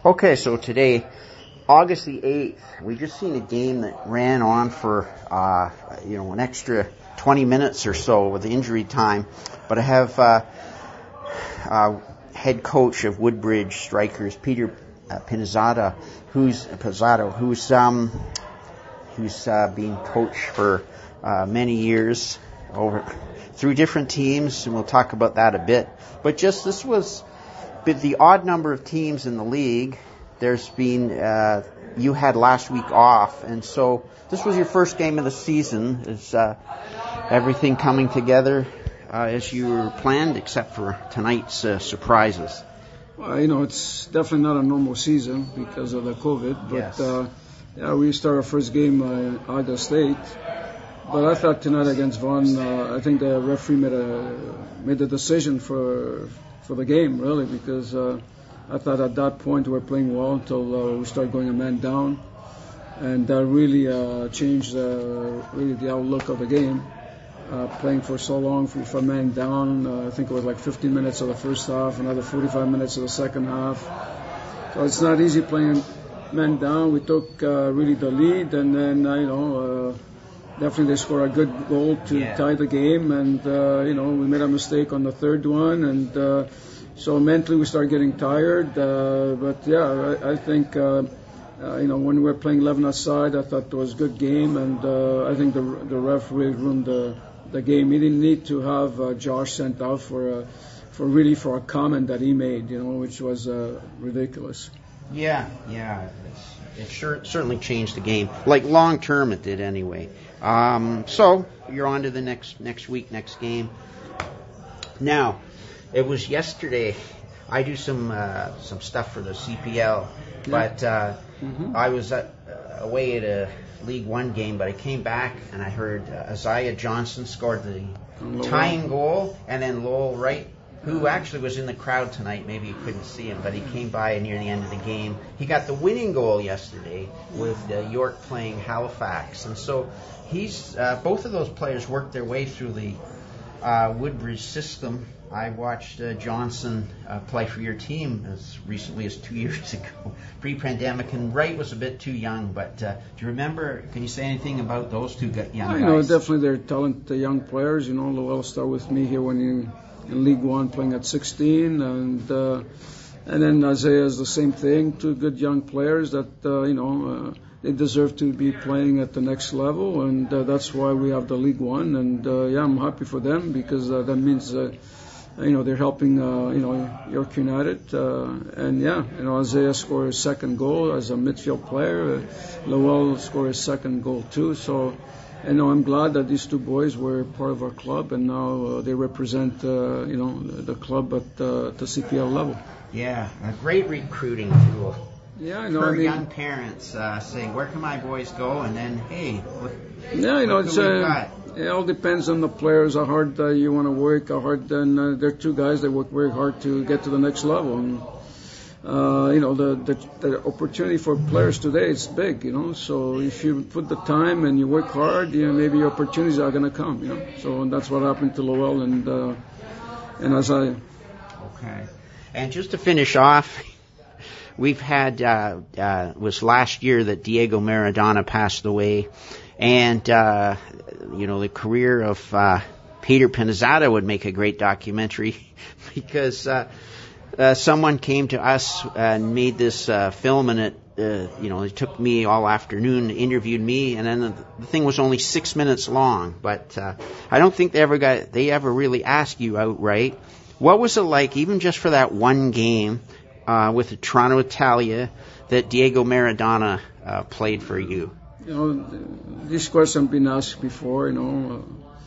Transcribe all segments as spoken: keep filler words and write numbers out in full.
Okay, so today, August the eighth, we just seen a game that ran on for, uh, you know, an extra twenty minutes or so with injury time. But I have uh, uh, head coach of Woodbridge Strikers, Peter uh, Pinizzato, who's Pinizzato, who's um, who's uh, been coach for uh, many years over through different teams, and we'll talk about that a bit. But just this was. But the odd number of teams in the league, there's been, uh, you had last week off, and so this was your first game of the season. Is uh, everything coming together uh, as you were planned, except for tonight's uh, surprises? Well, you know, it's definitely not a normal season because of the COVID, but yes. uh, yeah, we started our first game uh, August eighth. But I thought tonight against Vaughan, uh, I think the referee made a made a decision for. for the game, really, because uh, I thought at that point we were playing well until uh, we started going a man down, and that really uh, changed uh, really the outlook of the game. Uh, playing for so long with a man down, uh, I think it was like fifteen minutes of the first half, another forty-five minutes of the second half. So it's not easy playing man down. We took uh, really the lead, and then uh, you know. Uh, Definitely, they scored a good goal to yeah. tie the game, and uh, you know we made a mistake on the third one, and uh, so mentally we started getting tired. Uh, but yeah, I, I think uh, uh, you know when we were playing eleven aside, I thought it was a good game, and uh, I think the the ref really ruined the the game. He didn't need to have uh, Josh sent out for a, for really for a comment that he made, you know, which was uh, ridiculous. Yeah, yeah, it's, it sure certainly changed the game. Like long term, it did anyway. Um, so you're on to the next next week, next game. Now, it was yesterday. I do some uh, some stuff for the C P L, yeah. but uh, mm-hmm. I was at, uh, away at a League One game. But I came back and I heard uh, Isaiah Johnson scored the tying goal, and then Lowell Wright, who actually was in the crowd tonight. Maybe you couldn't see him, but he came by near the end of the game. He got the winning goal yesterday with uh, York playing Halifax, and so. He's uh, both of those players worked their way through the uh, Woodbridge system. I watched uh, Johnson uh, play for your team as recently as two years ago, pre-pandemic, and Wright was a bit too young. But uh, do you remember? Can you say anything about those two young guys? I know definitely they're talented young players. You know, Lowell started with me here when he in League One playing at sixteen, and uh, and then Isaiah is the same thing. Two good young players that uh, you know. Uh, They deserve to be playing at the next level, and uh, that's why we have the League One. And uh, yeah, I'm happy for them because uh, that means, uh, you know, they're helping, uh, you know, York United. Uh, and yeah, you know, Isaiah scored his second goal as a midfield player. Uh, Lowell scored his second goal too. So, you know, I'm glad that these two boys were part of our club, and now uh, they represent, uh, you know, the club at uh, the C P L level. Yeah, a great recruiting tool. Yeah, I know. For I mean, young parents uh, saying, where can my boys go? And then, hey, what, yeah, you know, what it's, can we uh, got? It all depends on the players, how hard uh, you want to work, how hard. And uh, there are two guys that work very hard to get to the next level. And, uh, you know, the, the the opportunity for players today is big, you know. So if you put the time and you work hard, you know, maybe your opportunities are going to come, you know. So that's what happened to Lowell and, uh, and Isaiah. Okay. And just to finish off, we've had, uh, uh, it was last year that Diego Maradona passed away, and, uh, you know, the career of, uh, Peter Pinizzato would make a great documentary because, uh, uh, someone came to us and made this, uh, film, and it, uh, you know, it took me all afternoon, interviewed me, and then the, the thing was only six minutes long, but, uh, I don't think they ever got, they ever really asked you outright, what was it like, even just for that one game, Uh, with the Toronto Italia, that Diego Maradona uh, played for you? You know, this question been asked before. You know, uh,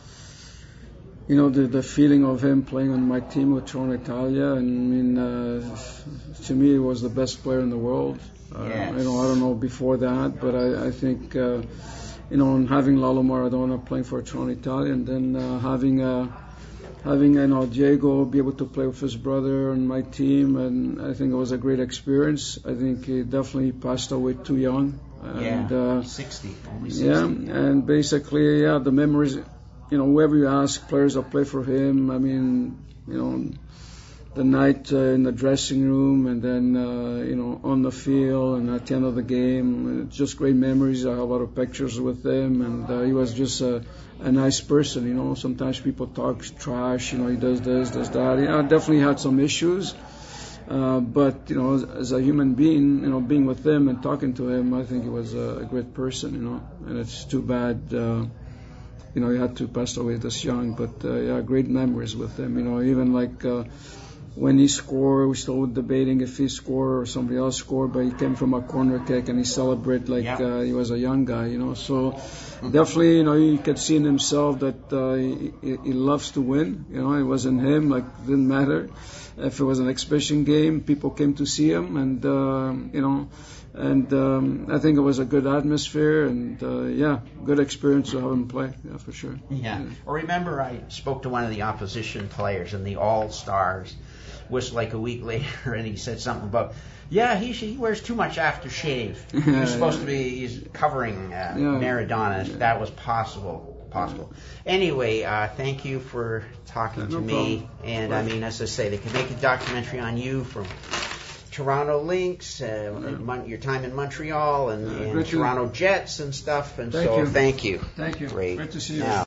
you know the the feeling of him playing on my team with Toronto Italia. And I mean, uh, to me, he was the best player in the world. Uh, yes. You know, I don't know before that, but I, I think uh, you know, having Lalo Maradona playing for Toronto Italia, and then uh, having a uh, Having you know Diego be able to play with his brother on my team, and I think it was a great experience. I think he definitely passed away too young. And, yeah, uh, sixty, only sixty. Yeah, and basically, yeah, the memories. You know, whoever you ask, players that play for him. I mean, you know, the night uh, in the dressing room, and then uh, you know on the field, and at the end of the game. It's just great memories. I have a lot of pictures with him, and uh, he was just a, a nice person. You know, sometimes people talk trash. You know, he does this, does that. You know, I definitely had some issues, uh, but you know, as, as a human being, you know, being with him and talking to him, I think he was a, a great person. You know, and it's too bad. Uh, you know, he had to pass away this young, but uh, yeah, great memories with him. You know, even like. Uh, When he scored, we still debating if he scored or somebody else scored, but he came from a corner kick and he celebrated like yeah. uh, he was a young guy, you know. So definitely, you know, you could see in himself that uh, he, he loves to win. You know, it wasn't him, like, didn't matter. If it was an exhibition game, people came to see him, and, uh, you know, and um, I think it was a good atmosphere, and, uh, yeah, good experience to have him play, yeah, for sure. Yeah. yeah. Well, remember, I spoke to one of the opposition players in the All-Stars, was like a week later, and he said something about, yeah, he he wears too much aftershave. Yeah, He's supposed yeah. to be he's covering uh, Yeah. Maradona, if Yeah. that was possible. Possible. Anyway, uh, thank you for talking Yeah, to no me. problem. And I mean, as I say, they could make a documentary on you from Toronto Lynx, uh, Yeah. Mon- your time in Montreal, and, Yeah, and great to- Toronto Jets and stuff. And Thank so, you. thank you. Thank you. Great. Great to see you. Now,